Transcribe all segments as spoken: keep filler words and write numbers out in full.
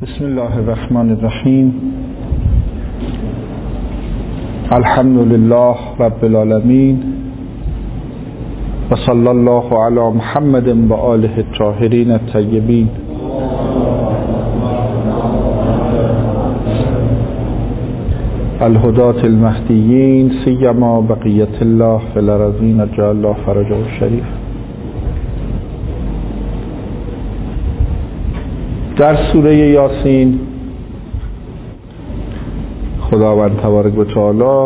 بسم الله الرحمن الرحیم. الحمد لله رب العالمین و صلی الله علی محمد و آله الطاهرین الطیبین. الهداة المهدیین سیما بقیت الله فی الارضین اجعل الله فرجه الشریف. در سوره یاسین خداوند تبارک و تعالی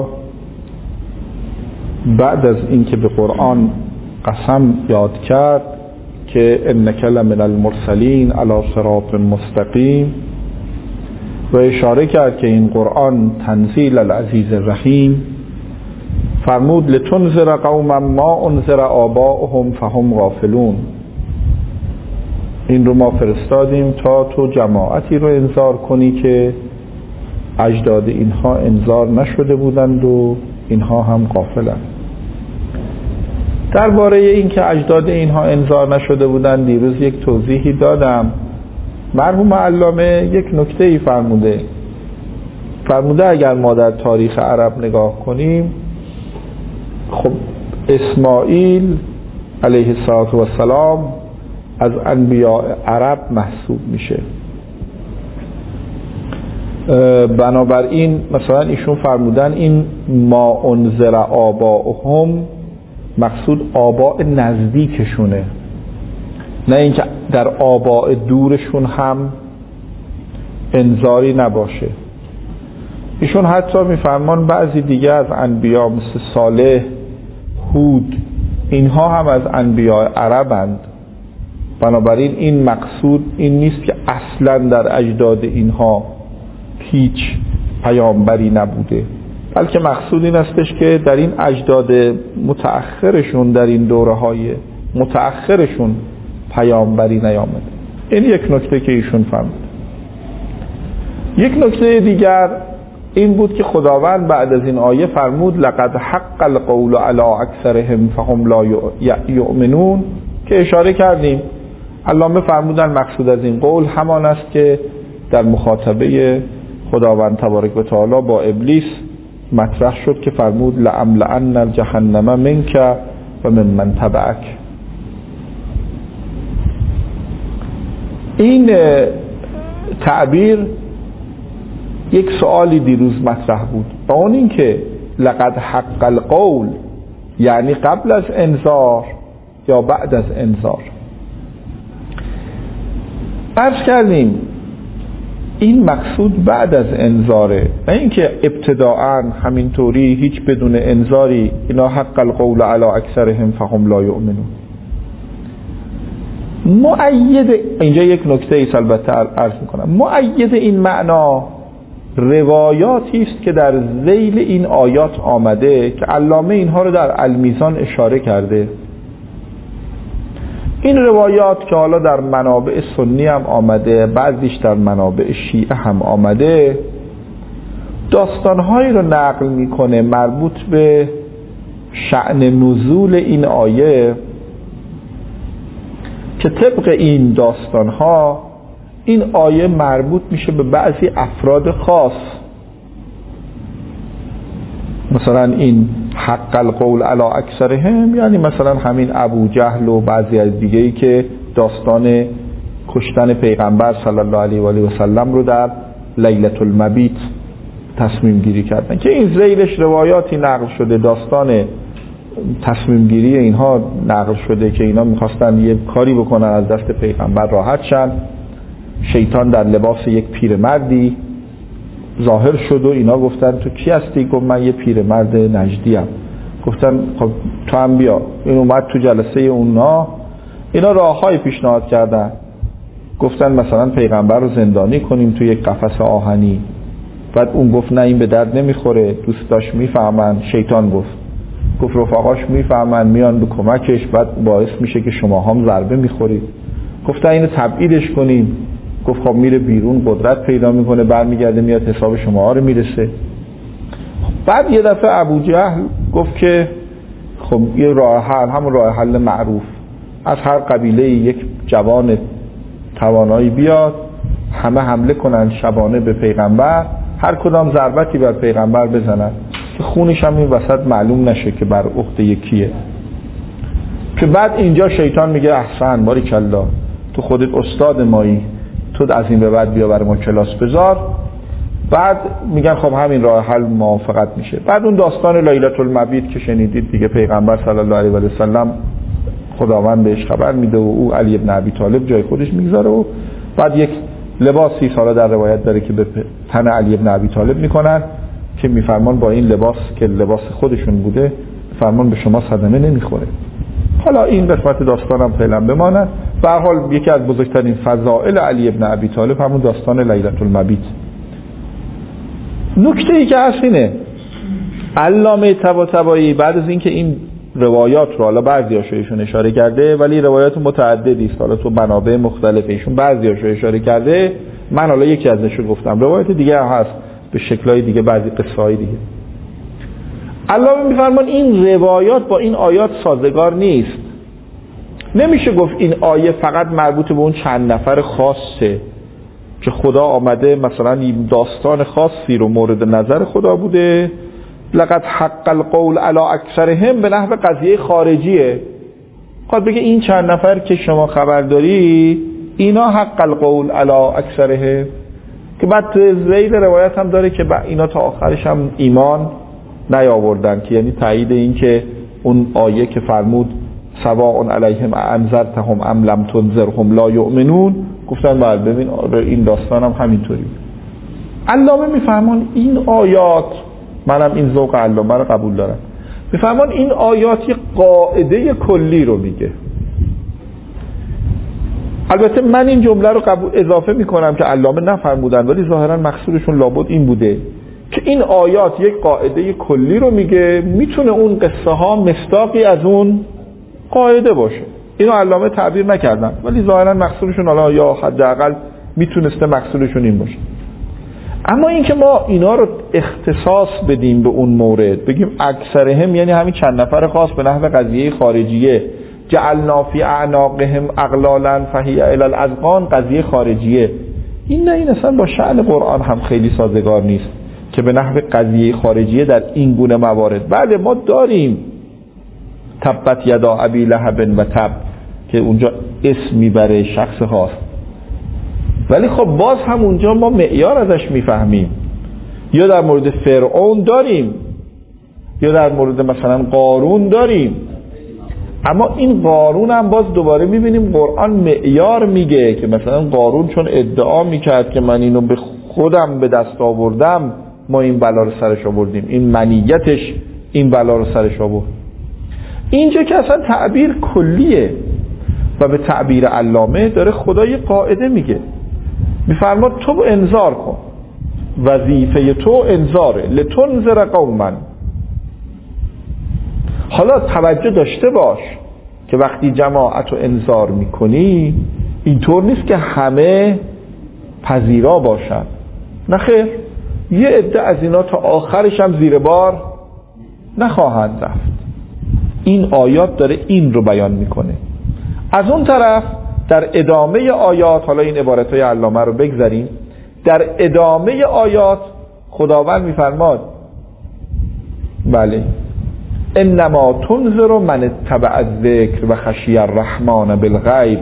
بعد از اینکه به قرآن قسم یاد کرد که انک لمن المرسلین علی صراط مستقیم و اشاره کرد که این قرآن تنزیل العزیز الرحیم، فرمود لتنذر قوما ما انذر آباؤهم فهم غافلون. این رو ما فرستادیم تا تو جماعتی رو انذار کنی که اجداد اینها انذار نشده بودند و اینها هم غافلند. درباره این که اجداد اینها انذار نشده بودند دیروز یک توضیحی دادم. مرحوم علامه یک نکته ای فرموده فرموده اگر ما در تاریخ عرب نگاه کنیم، خب اسماعیل علیه السلام از انبیاء عرب محسوب میشه. بنابراین مثلا ایشون فرمودن این ما انذر آباؤهم مقصود آباء نزدیکشونه، نه اینکه در آباء دورشون هم انذاری نباشه. ایشون حتی میفرمان بعضی دیگه از انبیا مثل صالح، هود، اینها هم از انبیاء عربند. بنابراین این مقصود این نیست که اصلا در اجداد اینها هیچ پیامبری نبوده، بلکه مقصود این استش که در این اجداد متأخرشون، در این دوره های متأخرشون پیامبری نیامده. این یک نکته که ایشون فرمود. یک نکته دیگر این بود که خداوند بعد از این آیه فرمود لقد حق القول علی اکثرهم فهم لا یؤمنون، که اشاره کردیم. علامه فرمودن مقصود از این قول همان است که در مخاطبه خداوند تبارک و تعالی با ابلیس مطرح شد که فرمود لأملأن الجهنم منک و من من تبعک. این تعبیر یک سوالی دیروز مطرح بود، و اون این که لقد حق القول یعنی قبل از انذار یا بعد از انذار. عرض کردیم این مقصود بعد از انذاره، نه اینکه ابتداءً همینطوری هیچ بدون انذاری اینا حق القول علی اکثرهم فهم لا یؤمنون. مؤید اینجا یک نکته ایست البته عرض میکنم، مؤید این معنا روایاتی است که در ذیل این آیات آمده که علامه اینها رو در المیزان اشاره کرده. این روایات که حالا در منابع سنی هم آمده، بعضیش در منابع شیعه هم آمده، داستانهایی رو نقل میکنه مربوط به شأن نزول این آیه که طبق این داستانها این آیه مربوط میشه به بعضی افراد خاص. مثلا این حق القول علی اکثرهم یعنی مثلا همین ابو جهل و بعضی از دیگه‌ای که داستان کشتن پیغمبر صلی الله علیه و آله و سلم رو در لیلة المبیت تصمیم گیری کردن، که این ذیلش روایاتی نقل شده، داستان تصمیم گیری اینها نقل شده که اینا میخواستن یه کاری بکنن از دست پیغمبر راحت شن. شیطان در لباس یک پیرمردی ظاهر شد و اینا گفتن تو کی هستی؟ گفت من یه پیرمرد نجدی ام. گفتن خب تو هم بیا. این اومد تو جلسه اونا، اینا راههای پیشنهاد کردن. گفتن مثلا پیغمبر رو زندانی کنیم تو یک قفس آهنی. بعد اون گفت نه این به درد نمیخوره، دوستاش میفهمن. شیطان گفت گفت رفقاش میفهمن میان به کمکش، بعد باعث میشه که شما هم ضربه میخورید. گفتن اینو تبعیدش کنیم. گفت خب میره بیرون، قدرت پیدا میکنه، برمیگرده میاد حساب شما ها رو میرسه. بعد یه دفعه ابو جهل گفت که خب یه راه حل، همون راه حل معروف، از هر قبیله یک جوان توانایی بیاد همه حمله کنن شبانه به پیغمبر، هر کدام ضربتی بر پیغمبر بزنن که خونش هم این وسط معلوم نشه که بر عهده کیه. که بعد اینجا شیطان میگه احسن باریکالله، تو خودت استاد مایی، تو از این به بعد بیا برای ما کلاس بذار. بعد میگن خب همین راه حل موافقت میشه. بعد اون داستان لیلة المبیت که شنیدید دیگه، پیغمبر صلی الله علیه و سلم خداوند بهش خبر میده و او علی ابن ابی طالب جای خودش میگذاره و بعد یک لباسی سالا در روایت داره که به تن علی ابن ابی طالب میکنن که میفرمان با این لباس که لباس خودشون بوده فرمان به شما صدمه نمیخوره. حالا این قسمت داستانم فعلا بماند. به هر حال یکی از بزرگترین فضائل علی ابن ابی طالب همون داستان لیلة المبیت. نکته ای که هست اینه، علامه طباطبایی بعد از اینکه این روایات رو، حالا بعضی‌هاش ایشون اشاره کرده ولی روایات متعددی است، حالا تو منابع مختلف ایشون بعضی‌هاش رو اشاره کرده، من حالا یکی ازشون گفتم، روایت دیگه هست به شکل‌های دیگه، بعضی قصه‌های دیگه. علامه می‌فرمان این روایات با این آیات سازگار نیست. نمیشه گفت این آیه فقط مربوط به اون چند نفر خاصه که خدا آمده مثلا داستان خاصی رو مورد نظر خدا بوده، لقد حق القول علی اکثرهم به نحو قضیه خارجیه. خواهد بگه این چند نفر که شما خبر داری اینا حق القول علی اکثرهم، که بعد زید روایت هم داره که اینا تا آخرش هم ایمان نیاوردن، که یعنی تایید این که اون آیه که فرمود سواء علیهم انذرتهم ام لم تنذرهم لا یؤمنون، گفتن بعد ببین این داستان هم همینطوری. علامه میفهمان این آیات، منم این ذوق علامه رو قبول دارم، میفهمان این آیات یک قاعده کلی رو میگه. البته من این جمله رو قبول اضافه میکنم که علامه نفرمودن ولی ظاهرا مقصودشون لابد این بوده که این آیات یک قاعده کلی رو میگه، میتونه اون قصه ها مصداقی از اون قاعده باشه. اینو علامه تعبیر نکردن ولی ظاهرا مقصودشون حالا یا حداقل میتونسته مقصودشون این باشه. اما اینکه ما اینا رو اختصاص بدیم به اون مورد، بگیم اکثرهم یعنی همین چند نفر خاص به نحو قضیه خارجیه، جعلنا فی اعناقهم اغلالا فهی الی الاذقان قضیه خارجیه، این نه، این اصلا با شأن قرآن هم خیلی سازگار نیست که به نحو قضیه خارجیه در این گونه موارد. بله ما داریم تبت یدا ابی لهب و تب که اونجا اسم میبره شخص خاص، ولی خب باز هم اونجا ما معیار ازش میفهمیم. یا در مورد فرعون داریم، یا در مورد مثلا قارون داریم، اما این قارون هم باز دوباره میبینیم قرآن معیار میگه که مثلا قارون چون ادعا میکرد که من اینو به خودم به دست آوردم ما این بلا رو سرش آوردیم، این منیتش این بلا رو سرش آورد. اینجا که اصلا تعبیر کلیه و به تعبیر علامه داره خدا یه قاعده میگه، میفرماد تو انذار کن، وظیفه تو انذاره، لتنذر قوما. حالا توجه داشته باش که وقتی جماعت رو انذار میکنی اینطور نیست که همه پذیرا باشن، نه خیر، یه عده از اینا تا آخرش هم زیر بار نخواهند رفت. این آیات داره این رو بیان میکنه. از اون طرف در ادامه آیات، حالا این عبارتهای علامه رو بگذاریم، در ادامه آیات خداوند میفرماد بله انما تنذر من اتبع الذکر و خشی الرحمن بالغیب.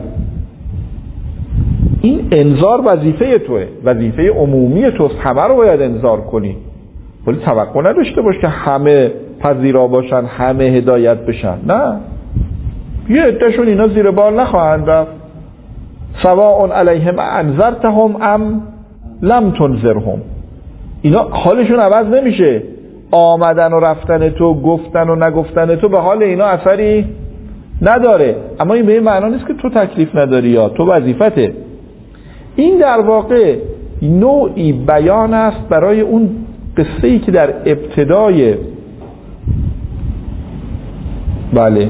این انذار وظیفه توه، وظیفه عمومی توست، همه رو باید انذار کنی، ولی توقع نداشته باش که همه پذیرا باشن، همه هدایت بشن، نه، یه عدهشون اینا زیر بار نخواهند رفت. سواء علیهم انذرتهم ام لم تنذرهم، اینا حالشون عوض نمیشه، آمدن و رفتن تو، گفتن و نگفتن تو به حال اینا اثری نداره. اما این به این معنا نیست که تو تکلیف نداری یا تو وظیفته. این در واقع نوعی بیان است برای اون قصه‌ای که در ابتدای بله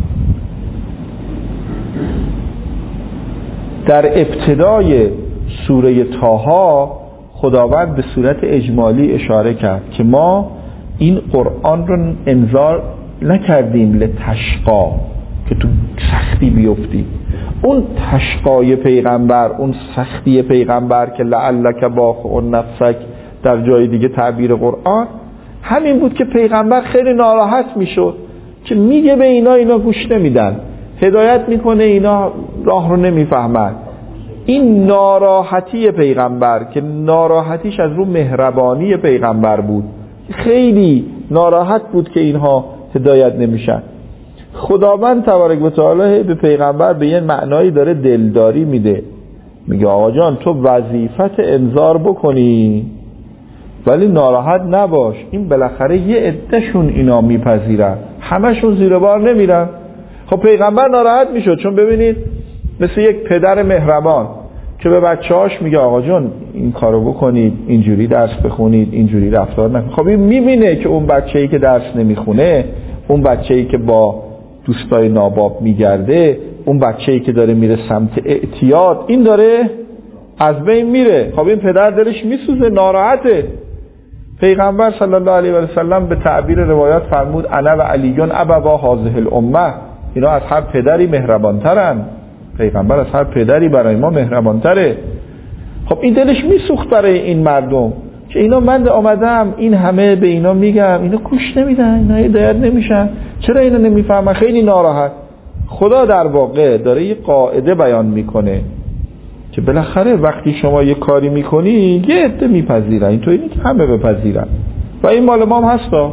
در ابتدای سوره طه خداوند به صورت اجمالی اشاره کرد که ما این قرآن رو انذار نکردیم لتشقا که تو سختی بیفتی، اون تشقای پیغمبر، اون سختی پیغمبر که لعلک باخع نفسک در جای دیگه تعبیر قرآن، همین بود که پیغمبر خیلی ناراحت میشد که میگه به اینا، اینا گوش نمیدن، هدایت میکنه اینا راه رو نمیفهمن. این ناراحتی پیغمبر که ناراحتیش از رو مهربانی پیغمبر بود، خیلی ناراحت بود که اینها هدایت نمیشن. خداوند تبارک و تعالی به پیغمبر به یه معنایی داره دلداری میده، میگه آقا جان تو وظیفت انذار بکنی ولی ناراحت نباش، این بالاخره یه عدهشون اینا میپذیرن، همشون زیر بار نمیرن. خب پیغمبر ناراحت میشد، چون ببینید مثل یک پدر مهربان که به بچه‌هاش میگه آقا جان این کارو بکنید، اینجوری درس بخونید، اینجوری رفتار نکنید. خب این میبینه که اون بچه‌ای که درس نمیخونه، اون بچه‌ای که با دوستای ناباب میگرده، اون بچه‌ای که داره میره سمت اعتیاد، این داره از بین میره. خب این پدر دلش میسوزه، ناراحته. پیغمبر صلی الله علیه و سلم به تعبیر روایات فرمود انا و علیون ابوا هذه الامه، اینا از هر پدری مهربانترن. پیغمبر از هر پدری برای ما مهربانتره. خب این دلش میسوخت برای این مردم که اینا من آمدم این همه به اینا میگم، اینا گوش نمیدن، اینا هدایت نمیشن، چرا اینا نمیفهمن؟ خیلی ناراحت. خدا در واقع داره یه قاعده بیان میکنه که بالاخره وقتی شما یه کاری میکنی یه عده میپذیرن، اینطوری نیست که همه بپذیرن. و این مال ما هم هستا،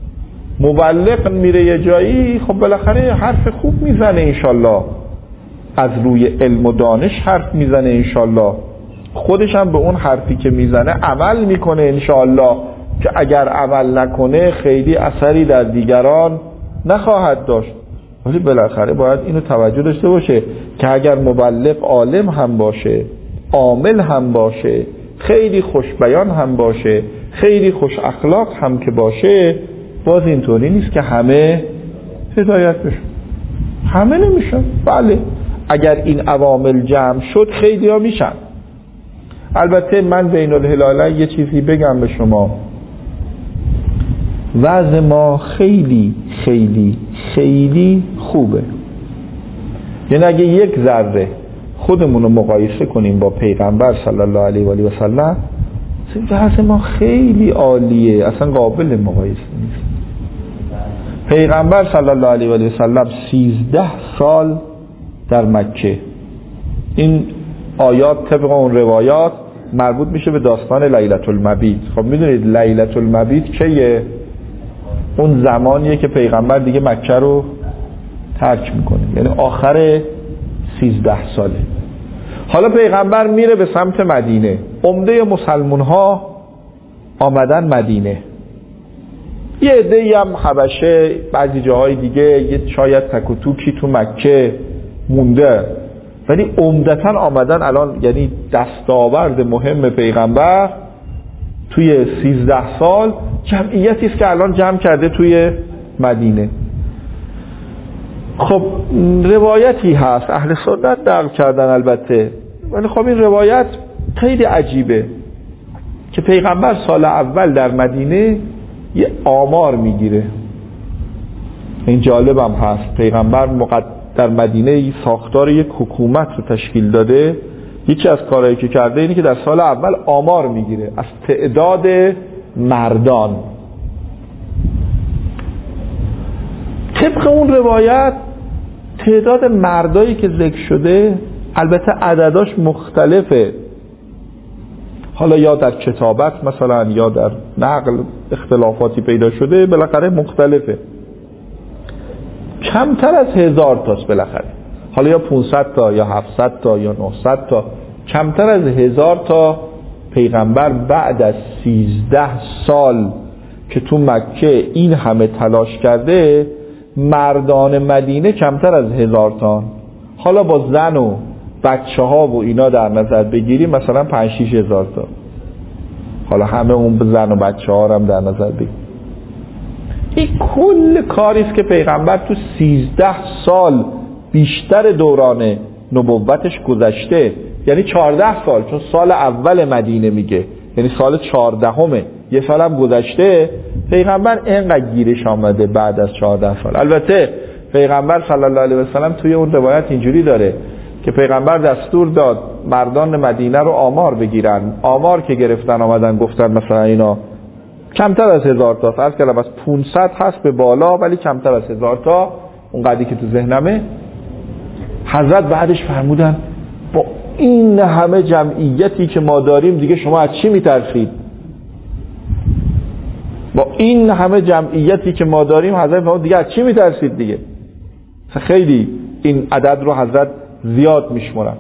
مبلغ میره یه جایی، خب بالاخره حرف خوب میزنه انشالله، از روی علم و دانش حرف میزنه انشالله، خودش هم به اون حرفی که میزنه عمل میکنه انشالله، که اگر عمل نکنه خیلی اثری در دیگران نخواهد داشت. ولی بالاخره باید اینو توجه داشته باشه که اگر مبلغ عالم هم باشه، عامل هم باشه، خیلی خوش بیان هم باشه، خیلی خوش اخلاق هم که باشه، باز اینطوری نیست که همه هدایت بشن، همه نمیشن. بله اگر این عوامل جمع شد خیلی ها میشن. البته من بین الهلالین یه چیزی بگم به شما، وضع ما خیلی خیلی خیلی خوبه. یعنی اگه یک ذره خودمون رو مقایسه کنیم با پیغمبر صلی الله علیه و آله و سلم، وضع ما خیلی عالیه، اصلا قابل مقایسه نیست. پیغمبر صلی الله علیه و آله و سلم سیزده سال در مکه، این آیات طبق اون روایات مربوط میشه به داستان لیلة المبیت. خب میدونید لیلة المبیت چیه؟ اون زمانیه که پیغمبر دیگه مکه رو ترک میکنه، یعنی آخر سیزده ساله. حالا پیغمبر میره به سمت مدینه، عمده مسلمون ها آمدن مدینه، یه عده‌ای هم حبشه، بعضی جاهای دیگه یه شاید تک و توکی تو مکه مونده، ولی عمدتاً آمدن الان. یعنی دستاورد مهم پیغمبر توی سیزده سال جمعیتی است که الان جمع کرده توی مدینه. خب روایتی هست اهل سنت نقل کردن البته، ولی خب این روایت خیلی عجیبه که پیغمبر سال اول در مدینه یه آمار میگیره. این جالبم هست، پیغمبر مقد در مدینه ساختار یک حکومت رو تشکیل داده. یکی از کارهایی که کرده اینه که در سال اول آمار میگیره از تعداد مردان. طبق اون روایت تعداد مردایی که ذکر شده، البته عدداش مختلفه، حالا یا در کتابت مثلا یا در نقل اختلافاتی پیدا شده، بالاخره مختلفه، کمتر از هزار تاست بالاخره، حالا یا پانصد تا یا هفتصد تا یا نهصد تا، کمتر از هزار تا پیغمبر بعد از سیزده سال که تو مکه این همه تلاش کرده، مردان مدینه کمتر از هزار تا، حالا با زن و بچه ها و اینا در نظر بگیریم مثلا پنج شیش هزار تا، حالا همه اون زن و بچه ها هم در نظر بگیریم. این کل کاریست که پیغمبر تو سیزده سال بیشتر دوران نبوتش گذشته، یعنی چهارده سال، چون سال اول مدینه میگه، یعنی سال چهاردهمه، یه سال هم گذشته، پیغمبر اینقدر گیرش آمده بعد از چهارده سال. البته پیغمبر صلی الله علیه و سلم توی اون روایت اینجوری داره که پیغمبر دستور داد مردان مدینه رو آمار بگیرن. آمار که گرفتن آمدن گفتن مثلا اینا کمتر از هزار تا، فرض کردم از پانصد هست به بالا ولی کمتر از هزار تا، اون قدری که تو ذهنمه. حضرت بعدش فرمودن با این همه جمعیتی که ما داریم دیگه شما از چی میترسید؟ با این همه جمعیتی که ما داریم حضرت فرمود دیگه از چی میترسید دیگه؟ خیلی این عدد رو حضرت زیاد میشمرن.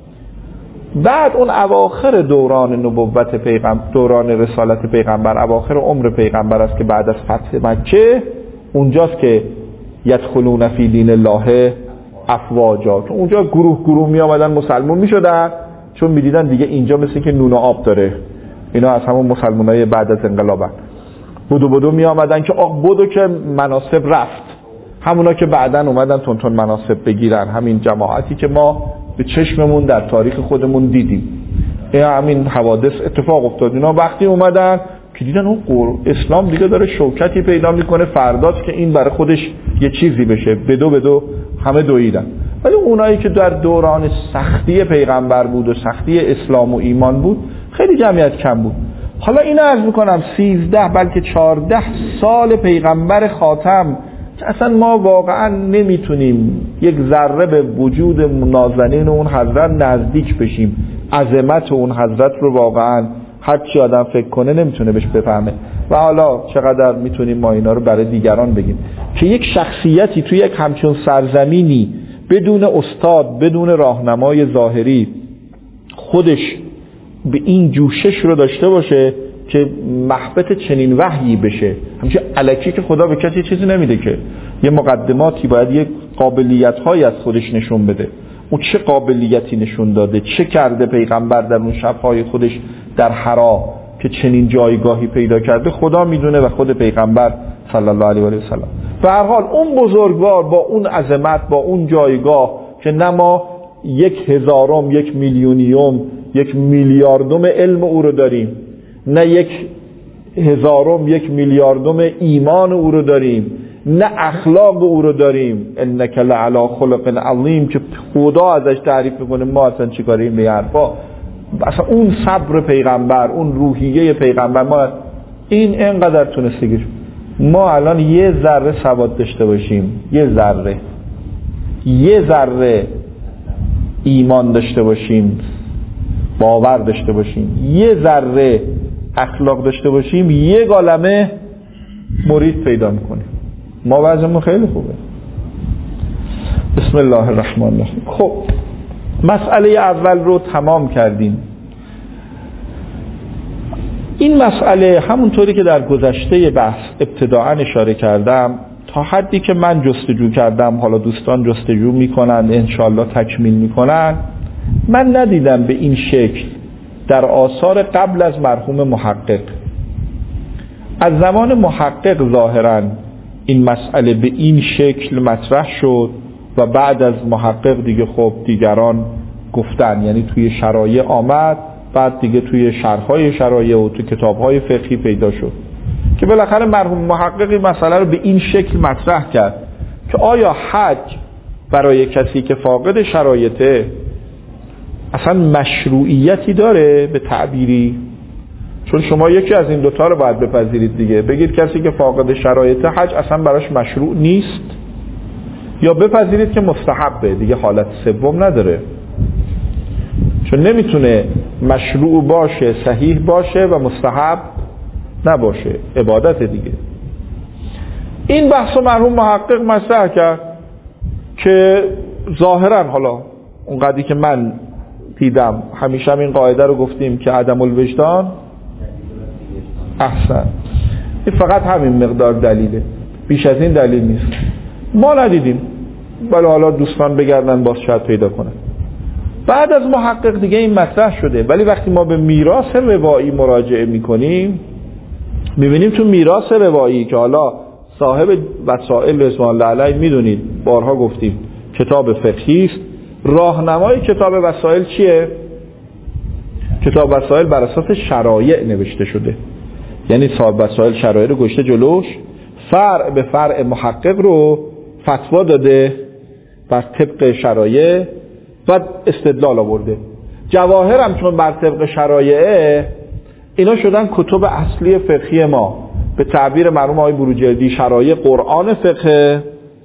بعد اون اواخر دوران نبوت پیغمبر، دوران رسالت پیغمبر، اواخر عمر پیغمبر است که بعد از فتح مکه اونجاست که یدخلون فی دین الله افواجا، که اونجا گروه گروه می آمدن مسلمون می شدن، چون می دیدن دیگه اینجا مثل که نون و آب داره. اینا از همون مسلمانای بعد از انقلابن. بدو بدو می آمدن که آق بدو که مناسب رفت، همونا که بعدن اومدن تون تون مناسب بگیرن، همین جماعتی که ما به چشممون در تاریخ خودمون دیدیم. این همین حوادث اتفاق افتاد. اینا وقتی اومدن که دیدن اون اسلام دیگه داره شوکتی پیدا میکنه، فرداست که این برای خودش یه چیزی بشه، بدو بدو همه دویدن. ولی اونایی که در دوران سختی پیغمبر بود و سختی اسلام و ایمان بود خیلی جمعیت کم بود. حالا اینو عرض میکنم سیزده بلکه چارده سال پیغمبر خاتم که اصلا ما واقعا نمیتونیم یک ذره به وجود نازنین اون حضرت نزدیک بشیم. عظمت اون حضرت رو واقعا هر چی آدم فکر کنه نمیتونه بهش بفهمه. و حالا چقدر میتونیم ما اینا رو برای دیگران بگیم که یک شخصیتی توی یک همچون سرزمینی بدون استاد، بدون راهنمای ظاهری خودش به این جوشش رو داشته باشه که محبت چنین وحیی بشه. همچنین الکی که خدا به کسی چیزی نمیده، که یه مقدماتی باید یک قابلیت‌هایی از خودش نشون بده. اون چه قابلیتی نشون داده، چه کرده پیغمبر در اون شب‌های خودش در حرا که چنین جایگاهی پیدا کرده خدا میدونه و خود پیغمبر صلی الله علیه و آله و سلم. به هر حال اون بزرگوار با اون عظمت، با اون جایگاه که نه ما یک هزارم، یک میلیونیوم، یک میلیاردم علم او رو داریم، نه یک هزارم، یک میلیاردم ایمان او رو داریم، نه اخلاق او رو داریم، انک لعلی خلق عظیم که خدا ازش تعریف میکنه، ما اصلا چیکاریم به حرفا. اصلا اون صبر پیغمبر، اون روحیه پیغمبر، ما این اینقدر تونسته. ما الان یه ذره سواد داشته باشیم، یه ذره یه ذره ایمان داشته باشیم، باور داشته باشیم، یه ذره اخلاق داشته باشیم، یه عالمه مرید پیدا میکنیم. ما وضعمون خیلی خوبه. بسم الله الرحمن الرحیم. خب مسئله اول رو تمام کردیم. این مسئله همونطوری که در گذشته بحث ابتداعا اشاره کردم، تا حدی که من جستجو کردم، حالا دوستان جستجو میکنن انشالله تکمیل میکنن، من ندیدم به این شکل در آثار قبل از مرحوم محقق. از زمان محقق ظاهراً این مسئله به این شکل مطرح شد و بعد از محقق دیگه خب دیگران گفتن، یعنی توی شرایع آمد، بعد دیگه توی شرح‌های شرایع و توی کتاب‌های فقهی پیدا شد که بالاخره مرحوم محقق این مسئله رو به این شکل مطرح کرد که آیا حج برای کسی که فاقد شرایطه اصلا مشروعیتی داره به تعبیری؟ چون شما یکی از این دوتا رو باید بپذیرید دیگه، بگید کسی که فاقد شرایط حج اصلا براش مشروع نیست، یا بپذیرید که مستحبه دیگه، حالت سوم نداره. چون نمیتونه مشروع باشه، صحیح باشه و مستحب نباشه، عبادت دیگه. این بحث مرحوم محقق مطرح کرد که ظاهرا حالا اونقدری که من دیدم همیشه هم این قاعده رو گفتیم که عدم الوجدان احسن، این فقط همین مقدار دلیله، بیش از این دلیل نیست. ما ندیدیم، ولی حالا دوستان بگردن باز شاید پیدا کنن. بعد از محقق دیگه این مطرح شده، ولی وقتی ما به میراث روایی مراجعه میکنیم میبینیم تو میراث روایی که حالا صاحب وسائل رضوان الله علیه میدونید بارها گفتیم کتاب فقهی است، راهنمای کتاب وسائل چیه؟ کتاب وسائل بر اساس شرایع نوشته شده، یعنی صاحب وسائل شرایع رو گشته جلوش، فرع به فرع محقق رو فتوا داده بر طبق شرایع و استدلال آورده. جواهر هم چون بر طبق شرایعه، اینا شدن کتب اصلی فقهی ما، به تعبیر مرحوم آقای بروجردی شرایع قرآن فقه.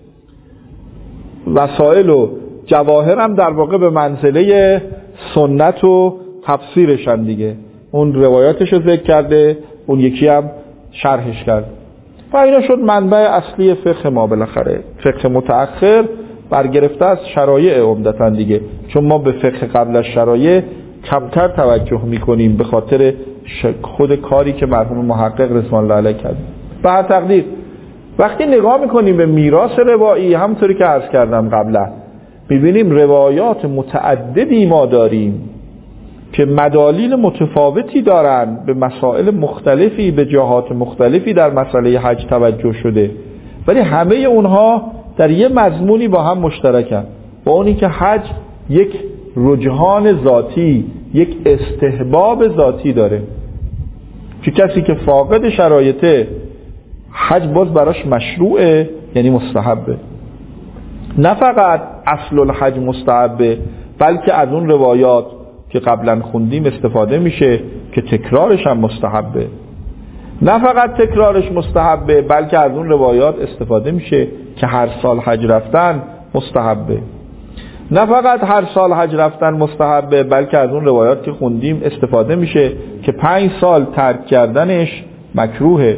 وسائل و جواهر هم در واقع به منزله سنت و تفسیرشن دیگه. اون روایاتش رو ذکر کرده، اون یکی هم شرحش کرد و اینا شد منبع اصلی فقه ما. بالاخره فقه متأخر برگرفته از شرایع عمدتاً دیگه، چون ما به فقه قبل از شرایع کمتر توجه میکنیم به خاطر خود کاری که مرحوم محقق رضوان الله علیه کرد. به هر تقدیر وقتی نگاه میکنیم به میراث روایی، همونطوری که عرض کردم قبلا، میبینیم روایات متعددی ما داریم که مدالیل متفاوتی دارن، به مسائل مختلفی، به جهات مختلفی در مسئله حج توجه شده، ولی همه اونها در یه مضمونی با هم مشترکن، با اونی که حج یک رجحان ذاتی، یک استحباب ذاتی داره، که کسی که فاقد شرایطه حج باز براش مشروعه، یعنی مستحبه. نه فقط اصل الحج مستحبه، بلکه از اون روایات که قبلا خوندیم استفاده میشه که تکرارش هم مستحبه. نه فقط تکرارش مستحبه، بلکه از اون روایات استفاده میشه که هر سال حج رفتن مستحبه. نه فقط هر سال حج رفتن مستحبه، بلکه از اون روایات که خوندیم استفاده میشه که پنج سال ترک کردنش مکروهه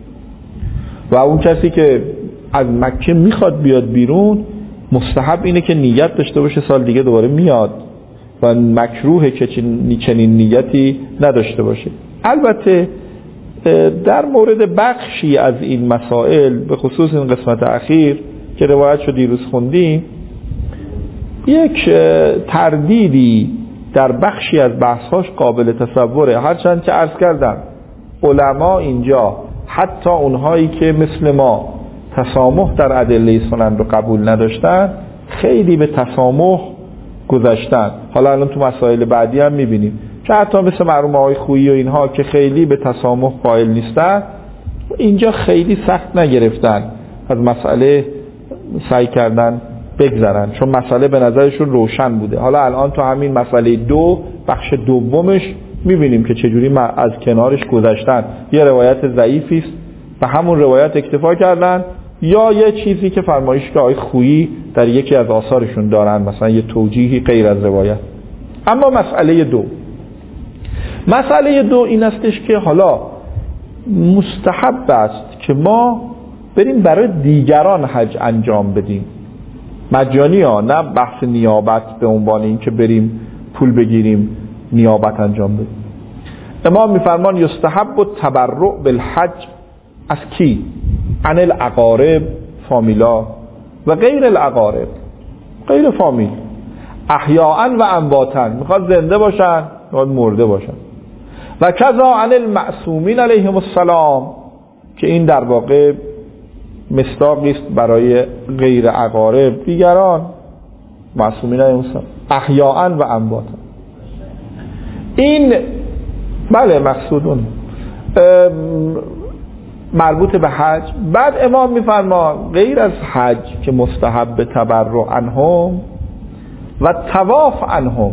و اون کسی که از مکه میخواد بیاد بیرون مستحب اینه که نیت داشته باشه سال دیگه دوباره میاد و مکروهه که چنین نیتی نداشته باشه. البته در مورد بخشی از این مسائل، به خصوص این قسمت اخیر که روایت شد دیروز خوندیم، یک تردیدی در بخشی از بحثاش قابل تصوره، هرچند که عرض کردم علما اینجا حتی اونهایی که مثل ما تسامح در ادله سنن رو قبول نداشتن خیلی به تسامح گذاشتن. حالا الان تو مسائل بعدی هم میبینیم که حتی مثل مرحوم آقای خویی و اینها که خیلی به تسامح قائل نیستن، اینجا خیلی سخت نگرفتن از مسئله، سعی کردن بگذرن، چون مسئله به نظرشون روشن بوده. حالا الان تو همین مسئله دو بخش دومش میبینیم که چجوری از کنارش گذشتن. یه روایت ضعیفی است، به همون روایت اکتفا کردن، یا یه چیزی که فرمایش که آقای خویی در یکی از آثارشون دارن، مثلا یه توجیهی غیر از روایت. اما مسئله دو مسئله دو این استش که حالا مستحب است که ما بریم برای دیگران حج انجام بدیم، مجانی ها، نه بحث نیابت به عنوان این که بریم پول بگیریم نیابت انجام بدیم. امام میفرمان یستحب التبرع بالحج از کی؟ عن الاقارب، فامیلا، و غیر الاقارب، غیر فامیل، احیاء و امواتن، میخواد زنده باشن میخواد مرده باشن، و کذا عن المعصومین علیهم السلام، که این در واقع مصداقی است برای غیر اقارب، دیگران معصومین علیهم السلام، احیاء و امواتن. این بله مقصودون مربوط به حج. بعد امام میفرما غیر از حج که مستحب تبرع عنهم و طواف عنهم،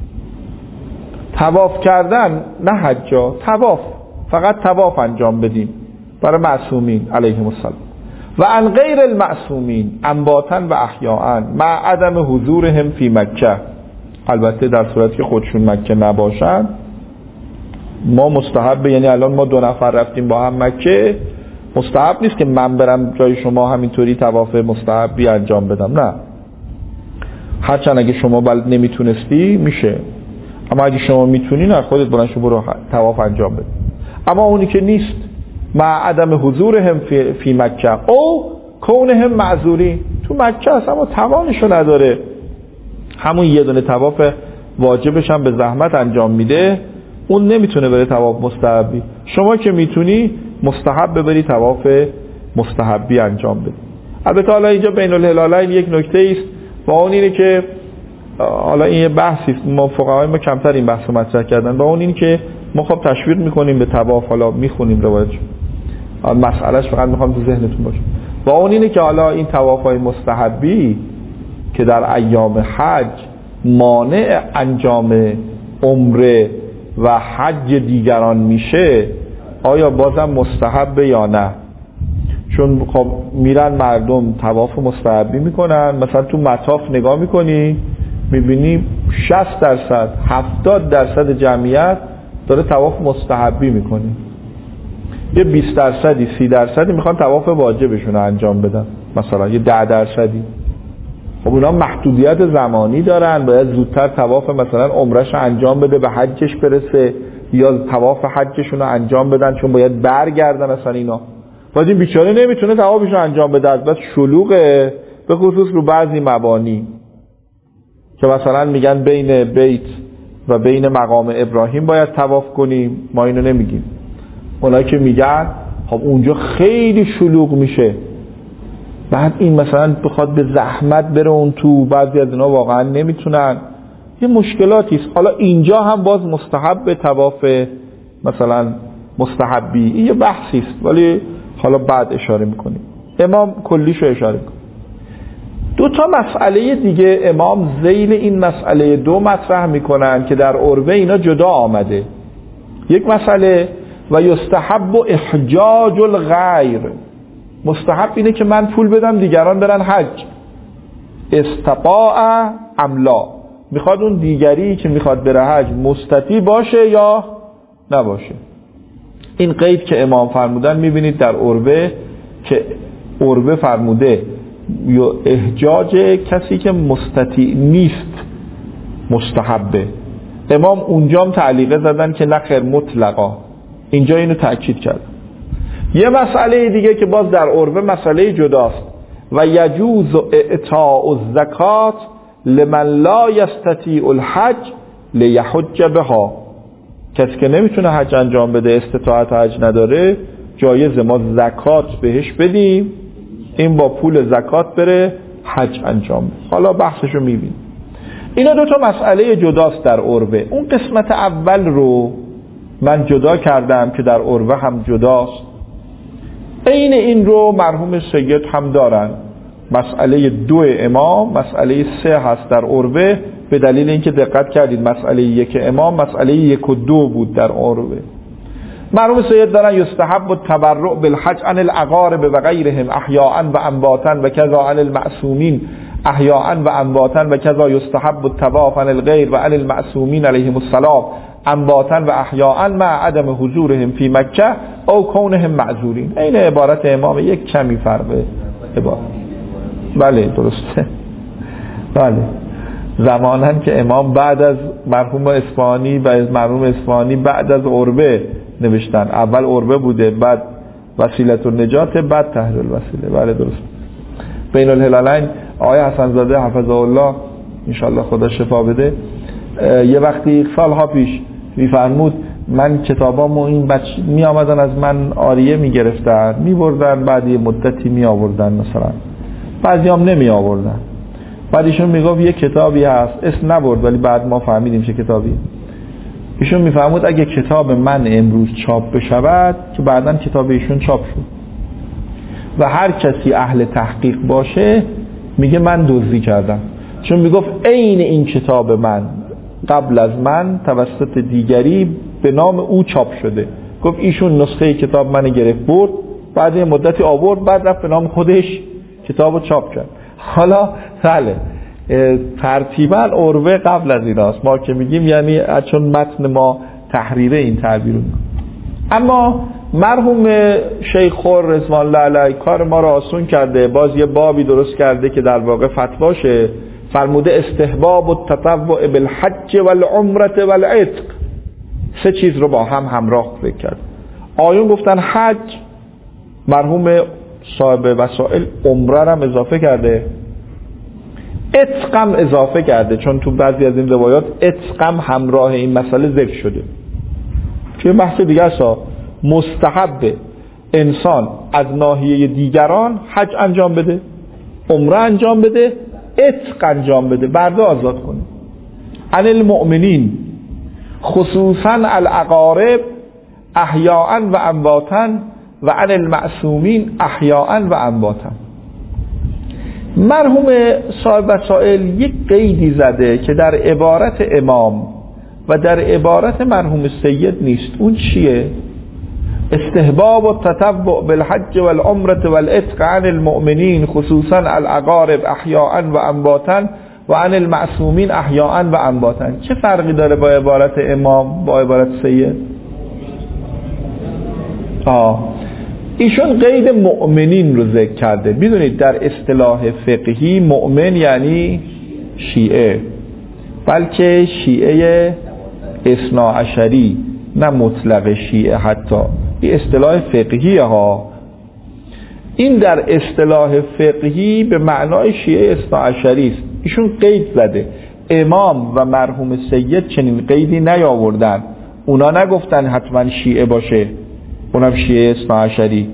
طواف کردن، نه حجا، طواف، فقط طواف انجام بدیم برای معصومین علیهم السلام. و عن غیر المعصومین امواتا و احیاء مع عدم حضورهم فی مکه، البته در صورتی که خودشون مکه نباشن ما مستحب، یعنی الان ما دو نفر رفتیم با هم مکه، مستحب نیست که من برم جای شما همینطوری طواف مستحبی انجام بدم، نه. هرچند اگه شما بلد نمیتونستی میشه، اما اگه شما میتونی نه، خودت بلند شو برو طواف انجام بده. اما اونی که نیست، مع عدم حضورهم فی, فی مکه او کونهم معذوری، تو مکه هست اما توانشو نداره، همون یه دونه طواف واجبش هم به زحمت انجام میده، اون نمیتونه بره طواف مستحبی. شما که میتونی مستحب ببری طواف مستحبی انجام بده. البته حالا اینجا بین الهلالین یک نکته است و اون اینه که حالا این یه بحثی است، ما فقهای ما کمتر این بحثو مطرح کردن، و اون اینه که ما خب تشویق میکنیم به طواف، حالا میخونیم روایتش، مسئلهش فقط میخوام تو ذهنتون باشه. و اون اینه که حالا این طوافای مستحبی که در ایام حج مانع انجام عمره و حج دیگران میشه، آیا بازم مستحبه یا نه؟ چون خب میرن مردم طواف مستحبی میکنن، مثلا تو مطاف نگاه میکنی میبینی شصت درصد هفتاد درصد جمعیت داره طواف مستحبی میکنه، یه بیست درصدی سی درصدی میخوان طواف واجبشون رو انجام بدن، مثلا یه ده درصدی. خب اونا محدودیت زمانی دارن، باید زودتر طواف مثلا عمرش رو انجام بده به حجش برسه، یا طواف حجشون رو انجام بدن چون باید برگردن اصلا اینا. باید این بیچاره نمیتونه طوافش رو انجام بده، از بس شلوغه، به خصوص رو بعضی مبانی که مثلا میگن بین بیت و بین مقام ابراهیم باید طواف کنیم، ما اینو نمیگیم. اونایی که میگن خب اونجا خیلی شلوغ میشه، بعد این مثلا بخواد به زحمت بره اون تو، بعضی از اینا واقعا نمیتونن، یه مشکلاتی است. حالا اینجا هم باز مستحب طواف مثلا مستحبی، این یه بحثی است ولی حالا بعد اشاره میکنیم، امام کلیشو اشاره میکنه. دو تا مسئله دیگه امام ذیل این مسئله دو مطرح میکنن که در عربه اینا جدا آمده. یک مسئله و یستحب احجاج الغیر، مستحب اینه که من پول بدم دیگران برن حج، استطاع ام لا، میخواد اون دیگری که میخواد بره حج مستطیع باشه یا نباشه. این قید که امام فرمودن میبینید در عربه که عربه فرموده یا احجاج کسی که مستطیع نیست مستحبه، امام اونجام تعلیقه زدن که نخیر مطلقا، اینجا اینو تأکید کرد. یه مسئله دیگه که باز در عربه مسئله جداست، و یجوز اعطاء الزکات لمن لا یستطیع الحج لیحج بها، کسی که نمیتونه حج انجام بده، استطاعت حج نداره، جایز ما زکات بهش بدیم، این با پول زکات بره حج انجام بده. حالا بحثشو میبینیم. اینا دو تا مسئله جداست در عربه. اون قسمت اول رو من جدا کردم که در عربه هم جداست، این این رو مرحوم سید هم دارن. مسئله دو امام مسئله سه هست در عربه، به دلیل اینکه دقت کردید مسئله یک امام مسئله یک و دو بود در عربه. مرحوم سید دارن یستحب التبرع بالحج عن الاقارب و غیرهم احیاء و امواتا و کذا عن المعصومین احیاء و امواتا و کذا یستحب الطواف عن الغیر و عن المعصومین علیهم السلام امواتا و احیاء مع عدم حضورهم فی مکه او کونهم معذورین. این عبارت امام یک کمی فرقه عبارت. بله درسته. بله زمانن که امام بعد از مرحوم اصفهانی و از مرحوم اصفهانی بعد از عربه نوشتن، اول عربه بوده، بعد وسیلة النجات، بعد تحریر الوسیله. بله درست. بین الهلالین آقای حسن زاده حفظه الله انشالله خدا شفا بده، یه وقتی سالها پیش میفرمود من کتابامو این بچه می آمدن از من آریه می گرفتن می بردن، بعد یه مدتی می آوردن، مثلا بعضی هم نمی آوردن، بعد ایشون می گفت یه کتابی هست اسم نبرد ولی بعد ما فهمیدیم چه کتابی. ایشون می فرمود اگه کتاب من امروز چاپ بشود، که بعداً کتاب ایشون چاپ شد، و هر کسی اهل تحقیق باشه میگه من دزدی کردم، چون میگفت عین این کتاب من قبل از من توسط دیگری به نام او چاپ شده، گفت ایشون نسخه کتاب من گرفت برد، بعد یه مدتی آورد، بعد رفت به نام خودش کتابو چاپ کرد. حالا بله ترتیبا عربه قبل از ایناست، ما که میگیم یعنی چون متن ما تحریره این تعبیر. اما مرحوم شیخ خور رضوان الله علیه کار ما را آسون کرده، باز یه بابی درست کرده که در واقع فتواشه، فرموده استحباب التطوع بالحج والعمره والعتق، سه چیز رو با هم همراه فکر کرد. آیون گفتن حج، مرحوم صاحب وسائل عمره هم اضافه کرده، عتقم اضافه کرده، چون تو بعضی از این روایات عتقم همراه این مسئله ذکر شده. چه بحث دیگه است، مستحب انسان از ناحیه دیگران حج انجام بده، عمره انجام بده، عتق انجام بده، برده آزاد کنه. عن المؤمنین خصوصا الاقارب احیاء و امواتا و عن المعصومین احیاء و امواتا. مرحوم صاحب وسائل یک قیدی زده که در عبارت امام و در عبارت مرحوم سید نیست. اون چیه؟ استحباب و تتبع بالحج والعمرة والعتق عن المؤمنین خصوصا الاقارب احیاء و انباتا و عن المعصومین احیاء و انباتا. چه فرقی داره با عبارت امام با عبارت سید؟ آه ایشون قید مؤمنین رو ذکر کرده. میدونید در اصطلاح فقهی مؤمن یعنی شیعه، بلکه شیعه اثنا عشری، نه مطلق شیعه. حتی این اصطلاح فقهی ها، این در اصطلاح فقهی به معنای شیعه اثنا عشری است. ایشون قید زده. امام و مرحوم سید چنین قیدی نیاوردن. اونا نگفتن حتما شیعه باشه، اونم شیعه اثنا عشری،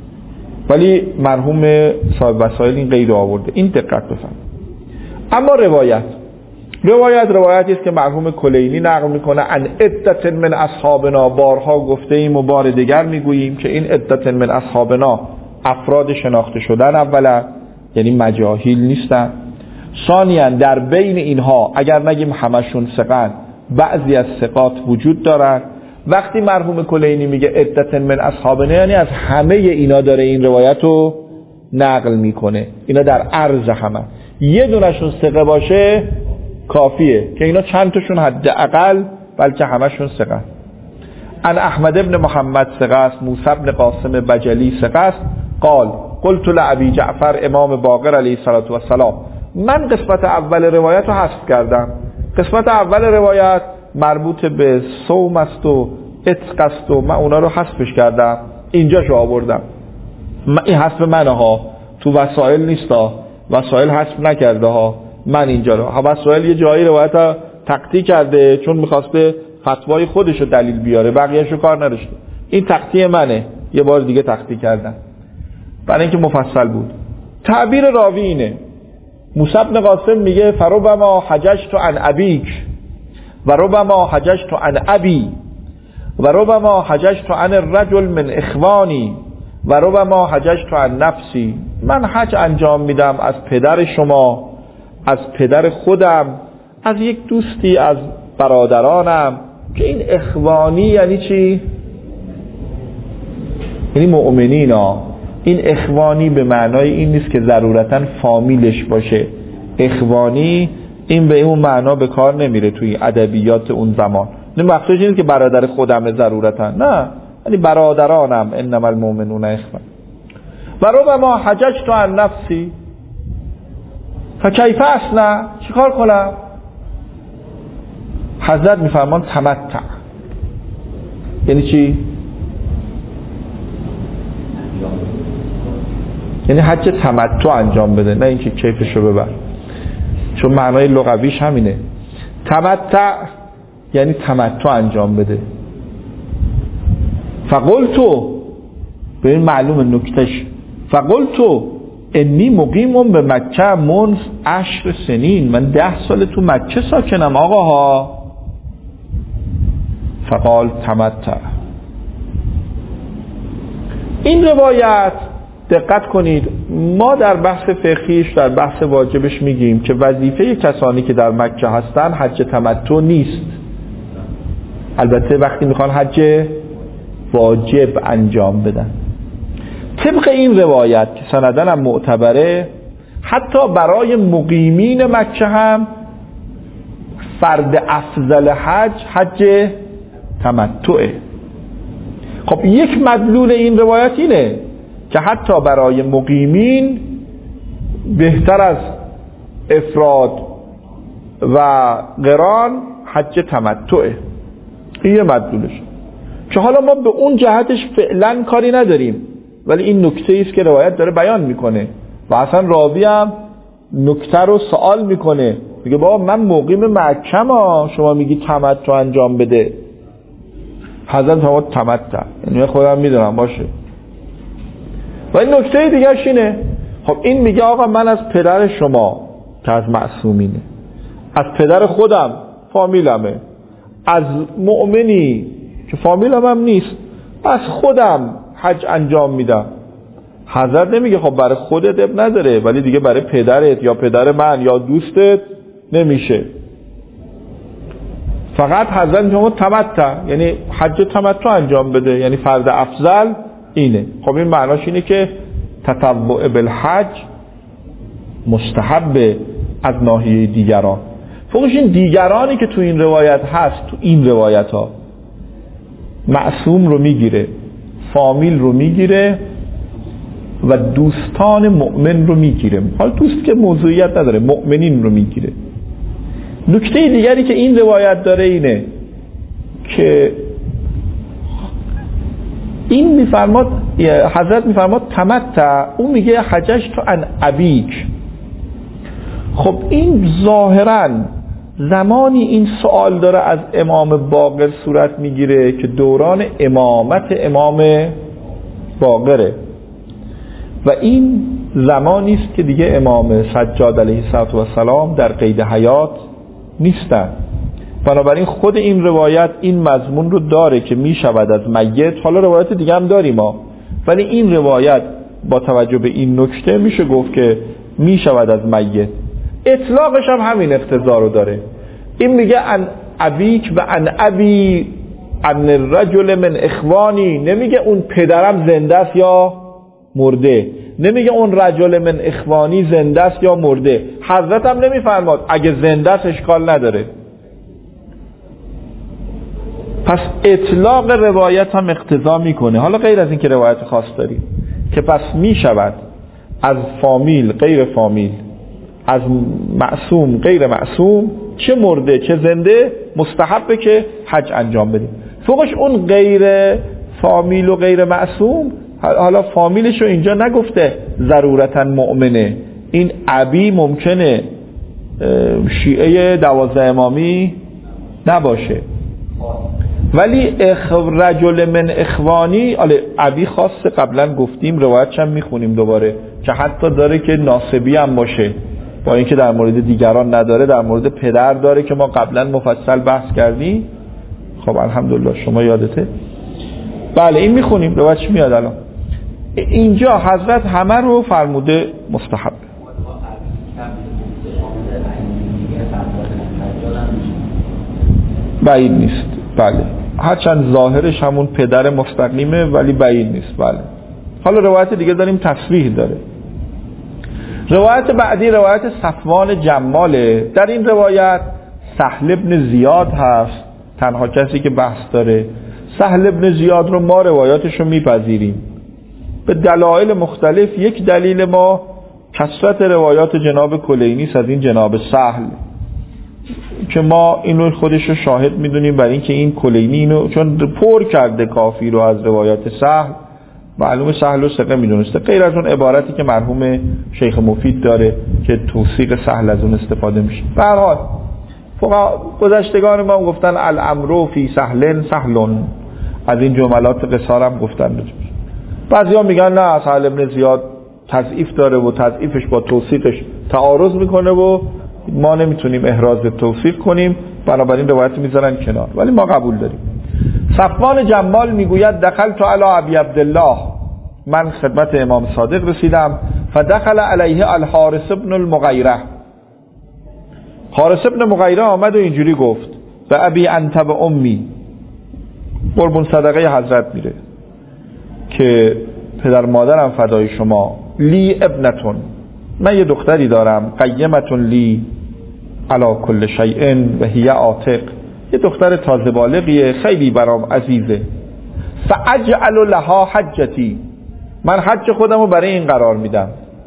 ولی مرحوم صاحب وسائل این قید آورده. این دقت بفرمایید. اما روایت روایت روایتی است که مرحوم کلینی نقل میکنه ان عدت من اصحابنا. بارها گفته ایم و بار دیگر میگوییم که این عدت من اصحابنا افراد شناخته شدن، اولا یعنی مجاهیل نیستن. ثانیا در بین اینها اگر نگیم همشون ثقن، بعضی از ثقات وجود دارن. وقتی مرحوم کلینی میگه عدت من اصحابنا یعنی از همه اینا داره این روایت رو نقل میکنه. اینا در عرض همه، یه دونشون ثقه باشه کافیه که اینا چند تاشون حداقل بلکه همشون ثقه. ان احمد ابن محمد ثقه است، موسی ابن قاسم بجلی ثقه است. قال قلت لابی جعفر امام باقر علیه الصلاه و السلام. من قسمت اول روایت رو حذف کردم. قسمت اول روایت مربوط به صوم است و عتق است و من اونا رو حذفش کردم، اینجا شو آوردم. این حذف منه ها، تو وسائل نیست ها، وسائل حذف نکرده ها، من اینجا رو. وسائل یه جایی روایت ها تقطیع کرده چون میخواسته فتوای خودش رو دلیل بیاره، بقیه‌شو کار نداشته. این تقطیع منه، یه بار دیگه تقطیع کردم برای اینکه مفصل بود. تعبیر راوی اینه. موسی بن قاسم میگه فربما حججت عن ابیک و ربما حججت عن ابی و ربما حججت عن الرجل من اخوانی و ربما حججت عن نفسی. من حج انجام میدم از پدر شما، از پدر خودم، از یک دوستی از برادرانم. که این اخوانی یعنی چی؟ یعنی مؤمنین ها. این اخوانی به معنای این نیست که ضرورتاً فامیلش باشه. اخوانی این به اون معنا به کار نمیره توی ادبیات اون زمان. نه مقصودش اینه که برادر خودم ضرورتاً، نه، یعنی برادرانم. انما المؤمنون اخوان. و ربما حججت عن نفسی فکیف اصنع، چیکار کنم؟ حضرت میفرمان تمتع. یعنی چی؟ یعنی حج تمتع انجام بده، نه اینکه کیفشو ببر، چون معنای لغویش همینه. تمتع یعنی تمتع انجام بده. فقلتو، به این معلوم نکتش، فقلتو انی مقیم به مکه منذ عشر سنین. من ده سال تو مکه ساکنم آقا ها. فقال تمتع. این روایت دقت کنید، ما در بحث فقهیش در بحث واجبش میگیم که وظیفه کسانی که در مکه هستن حج تمتع نیست. البته وقتی میخوان حج واجب انجام بدن. طبق این روایت که سندن هم معتبره، حتی برای مقیمین مکه هم فرد افضل حج حج تمتعه. خب یک مدلول این روایت اینه که حتی برای مقیمین بهتر از افراد و قران حج تمتعه. این یه مدلولش، که حالا ما به اون جهتش فعلا کاری نداریم، ولی این نکته ایست که روایت داره بیان میکنه و اصلا راوی هم نکته رو سوال میکنه، میگه بابا من مقیم مکه ها، شما میگی تمتع انجام بده. حضرت هم تمتع، یعنی خودم میدونم باشه. و این نکته دیگرش اینه، خب این میگه آقا من از پدر شما که از معصومینه، از پدر خودم فامیلمه، از مؤمنی که فامیلم هم نیست، از خودم حج انجام میدم. حضرت نمیگه خب برای خودت اب نداره ولی دیگه برای پدرت یا پدر من یا دوستت نمیشه. فقط حضرت میگه تمتع، یعنی حج تمتع انجام بده، یعنی فرض افضل اینه. خب این معناش اینه که تطوع بالحج مستحب از ناحیه دیگران. فوقش این دیگرانی که تو این روایت هست، تو این روایت ها معصوم رو میگیره، فامیل رو میگیره و دوستان مؤمن رو میگیره. حالا دوست که موضوعیت نداره، مؤمنین رو میگیره. نکته دیگری که این روایت داره اینه که این میفرماد حضرت میفرماد تمتع، اون میگه حجج تو ان ابیک. خب این ظاهراً زمانی این سوال داره از امام باقر صورت میگیره که دوران امامت امام باقره و این زمانی است که دیگه امام سجاد علیه السلام در قید حیات نیستن. بنابراین خود این روایت این مضمون رو داره که می شود از میت. حالا روایت دیگه هم داریم ما، ولی این روایت با توجه به این نکته میشه گفت که می شود از میت. اطلاقش هم همین اقتضا رو داره. این میگه ان ابیک و ان ابی ان الرجل من اخوانی، نمیگه اون پدرم زنده است یا مرده، نمیگه اون رجل من اخوانی زنده است یا مرده. حضرت هم نمیفرماد اگه زنده است اشکال نداره. پس اطلاق روایت هم اقتضا میکنه، حالا غیر از این که روایت خاص داریم، که پس میشود از فامیل غیر فامیل، از معصوم غیر معصوم، چه مرده چه زنده، مستحبه که حج انجام بدیم. فوقش اون غیر فامیل و غیر معصوم، حالا فامیلشو اینجا نگفته ضرورتا مؤمنه، این ابی ممکنه شیعه دوازده امامی نباشه، ولی اخ رجل من اخوانی، آله ابی خاصه قبلا گفتیم، روایتش هم میخونیم دوباره که حتی داره که ناسبی هم باشه، با اینکه در مورد دیگران نداره، در مورد پدر داره که ما قبلا مفصل بحث کردیم. خب الحمدلله شما یادته. بله این میخونیم، روایتش میاد الان. اینجا حضرت همه رو فرموده مستحب. بعید نیست، بله، هرچند ظاهرش همون پدر مستقیمه ولی بعید نیست. بله. حالا روایت دیگه داریم تصریح داره. روایت بعدی روایت صفوان جماله. در این روایت سهل ابن زیاد هست، تنها کسی که بحث داره. سهل ابن زیاد رو ما روایاتش رو میپذیریم به دلایل مختلف. یک دلیل ما کثرت روایات جناب کلینی از این جناب سهل که ما اینو خودش رو شاهد میدونیم برای اینکه این کلینی اینو چون پر کرده کافی رو از روایات سهل، معلومه سهل و ثقه میدونسته، غیر از اون عبارتی که مرحوم شیخ مفید داره که توثیق سهل از اون استفاده میشه. به هر حال گذشتگان ما هم گفتن الامر فی سهل سهلون، از این جملات قصار هم گفتن. بعضی ها میگن نه سهل ابن زیاد تضعیف داره و تضعیفش با توثیقش تعارض میکنه و ما نمیتونیم احراز توثیق کنیم، بنابراین روایت میذارن کنار، ولی ما قبول داریم. صفوان جمال میگوید دخلت علی ابی عبدالله، من خدمت امام صادق رسیدم، فدخل علیه الحارث ابن المغیره، حارث ابن مغیره آمد و اینجوری گفت و ابی انت و امی، قربون صدقه حضرت میره که پدر مادرم فدای شما، لی ابنتون، من یه دختری دارم، قیمتون لی علا کل شیء و هی عاتق، یه دختر تازه بالغیه، خیلی برام عزیزه، فاجعل لها حجتی، من حج خودمو برای این قرار میدم.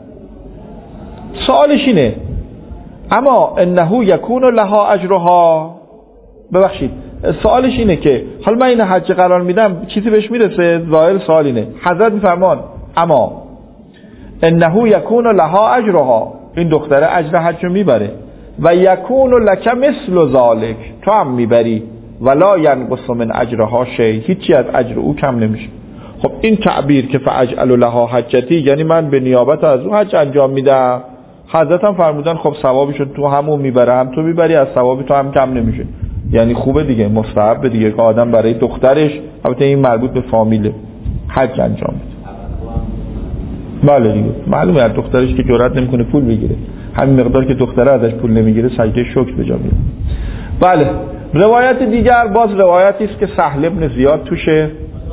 سوالش اینه اما انه یکون لها اجرها، ببخشید سوالش اینه که حالا من این حج قرار میدم چیزی بهش میرسه؟ ظاهر سوال اینه. حضرت میفرمان اما انه یکون لها اجرها، این دختره اجر حج رو میبره، و یکون لک مثل ذالک، تو هم میبری، ولا ینقص من اجرها شیء، هیچی از اجر او کم نمیشه. خب این تعبیر که فاجعل لها حجتی یعنی من به نیابت از او حج انجام میدم. حضرت هم فرمودن خب ثوابشو تو همون میبره، هم تو میبری، از ثوابی تو هم کم نمیشه، یعنی خوبه دیگه، مستحب دیگه که آدم برای دخترش، البته این مربوط به فامیله، حج انجام بده. بله دیگه معلومه از دخترش که جرئت نمیکنه پول بگیره، همین مقدار که دختره ازش پول نمیگیره سجده شکر به جا میاره. بله روایت دیگر باز روایتی است که سهل ابن زیاد توشه.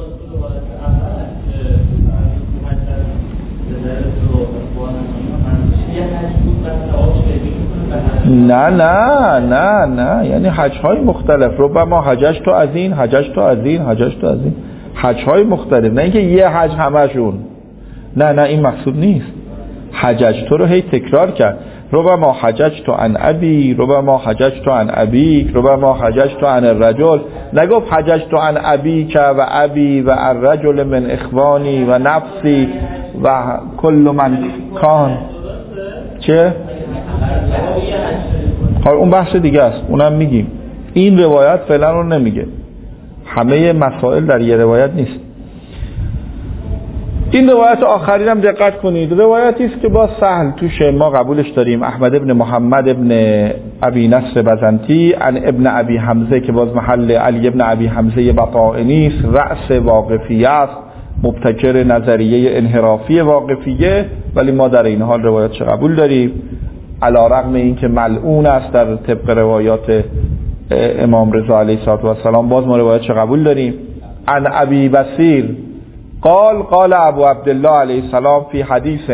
نه نه نه نه یعنی حج های مختلف، ربما حجج تو از این حجج تو از این حجج تو از این حج های مختلف، نه اینکه یه حج همشون، نه نه این مقصود نیست. حجج تو رو هی تکرار کرد، ربما حجج تو عن ابی، ربما حجج تو عن ابی، ربما حجج تو عن الرجل، نگفت حجج تو عن ابی که و ابی و الرجل من اخوانی و نفسی و کل من کان. چه؟ حالا اون بحث دیگه است، اونم میگیم. این روایت فعلا رو نمیگه، همه مسائل در یه روایت نیست. این روایت آخرین هم دقت کنید، روایتی است که با سهل توشه، ما قبولش داریم. احمد ابن محمد ابن ابی نصر بزنتی عن ابن ابی حمزه که باز محل علی ابن ابی حمزه بطائنی است، رأس واقفیه است، مبتکر نظریه انحرافی واقفیه، ولی ما در این حال روایت چه قبول داریم، علی رغم این که ملعون است در طبق روایات امام رضا علیه السلام، باز ما روایت چه قبول داریم. عن ابی بصیر قال قال ابو عبدالله علیه السلام فی حدیث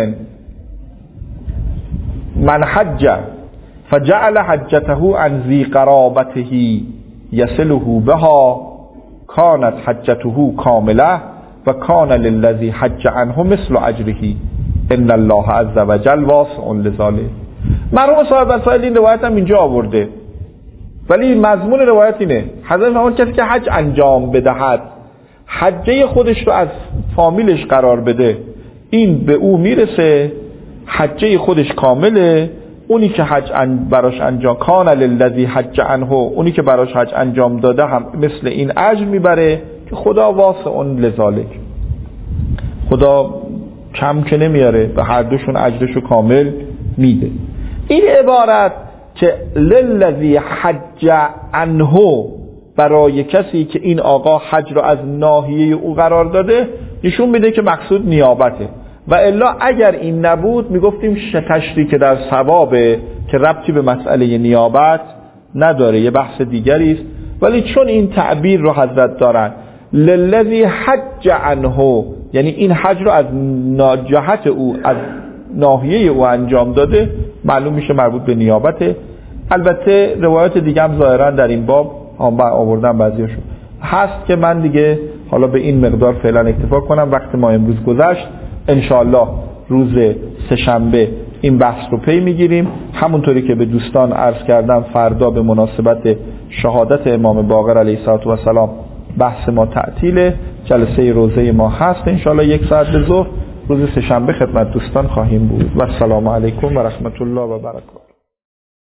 من حج فجعل حجته عن ذی قرابته یصله بها کانت حجته کامله و کان للذی حج عنه مثل اجره ان الله عز وجل واسع لذلک. مرحوم صاحب وسائل این روایت هم اینجا آورده، ولی مضمون روایت اینه حضرت فرمود کسی که حج انجام بدهد، حجه خودش رو از فامیلش قرار بده، این به او میرسه، حجه خودش کامله. اونی که حج براش انجام کان للذی حج عنه، اونی که براش حج انجام داده هم مثل این اجر میبره که خدا واسع لذالک، خدا کم که نمیاره، به هر دوشون اجرشو کامل میده. این عبارت که للذی حج عنه برای کسی که این آقا حج رو از ناحیه او قرار داده نشون میده که مقصود نیابته، و الا اگر این نبود میگفتیم شتشتی که در ثوابه که ربطی به مسئله نیابت نداره، یه بحث دیگری است. ولی چون این تعبیر رو حضرت دارن للذی حج عنه، یعنی این حج رو از جهت او از ناحیه او انجام داده، معلوم میشه مربوط به نیابته. البته روایات دیگه هم ظاهرا در این باب هم آوردن بعضیاشو هست که من دیگه حالا به این مقدار فعلا اکتفا کنم، وقت ما امروز گذشت. انشاءالله روز سه‌شنبه این بحث رو پی میگیریم. همونطوری که به دوستان عرض کردم فردا به مناسبت شهادت امام باقر علیه السلام بحث ما تعطیله، جلسه روزه ما هست انشاءالله یک ساعت به ظهر روز سه‌شنبه خدمت دوستان خواهیم بود. و السلام علیکم و رحمت الله و برکاته.